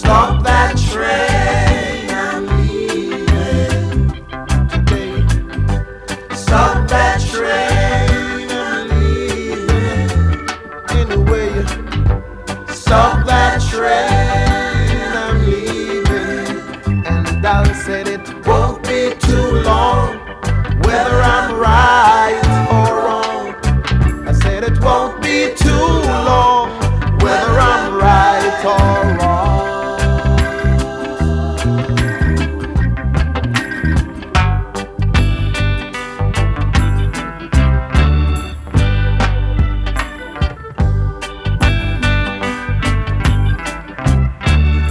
Stop that train, I'm leaving today. Stop that train, I'm leaving. Anyway, stop that train, I'm leaving. And I'll set it